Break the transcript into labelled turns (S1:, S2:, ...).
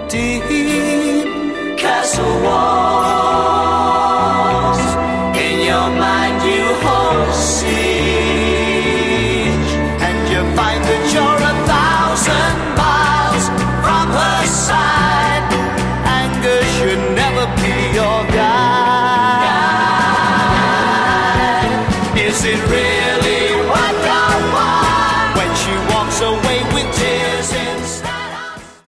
S1: deep castle walls. In your mind you hold siege, and you find that you're 1,000 miles from her side. Anger should never be your guide. Is it real?